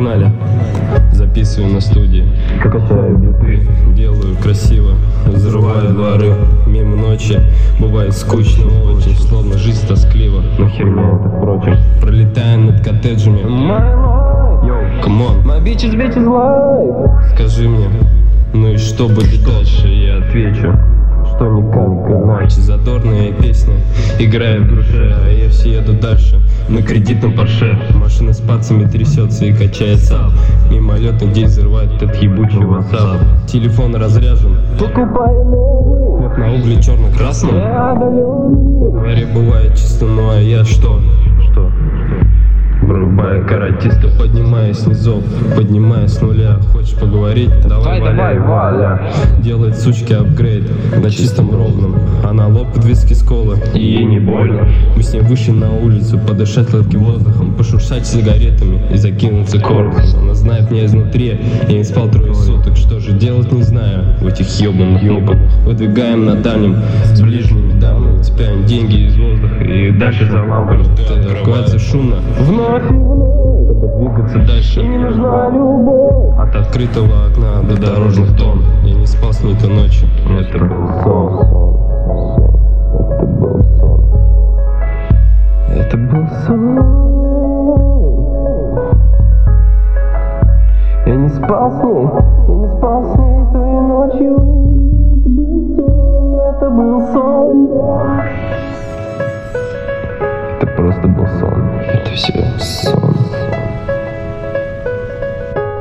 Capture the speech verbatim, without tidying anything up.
Погнали. Записываю на студии, качаю биты, делаю красиво, взрываю дворы. Мимо ночи бывает скучно очень, словно жизнь тосклива, но херня это впрочем. Пролетая над коттеджами, йоу, камон, my bitches, bitches life. Скажи мне, ну и что будет дальше? Я отвечу, что никак иначе. Задорная песня играет в душе, а я все еду дальше на кредитном Порше. Машина с пацами трясется и качается. Мимолетно где взрывает этот ебучий ватсап. Телефон разряжен, покупаю новый. Хлеб на угле черно-красный. В дворе бывает чисто, ну а я что? Что? Врубая каратиста, поднимая с низов, поднимая с нуля. Хочешь поговорить? Давай, давай, Валя. Делает сучки апгрейд на чистом ровном. Она лопает виски с колы, и ей не больно. Мы с ней вышли на улицу, подышать сладким воздухом, пошуршать сигаретами и закинуться корпусом. Она знает меня изнутри, я не спал трое суток. Что же делать, не знаю в этих ебаных ебаных. Выдвигаем на дальнем с ближними дамами, цепляем деньги из воздуха и дальше за лампой. Открывается шумно вновь и вновь, чтобы двигаться дальше. И не нужна любовь от открытого окна до дорожных тон. Я не спал с ней ту ночью, это был сон. Это был сон. Это был сон. Я не спал с ней, я не спал с ней той ночью. Это был сон, это был сон.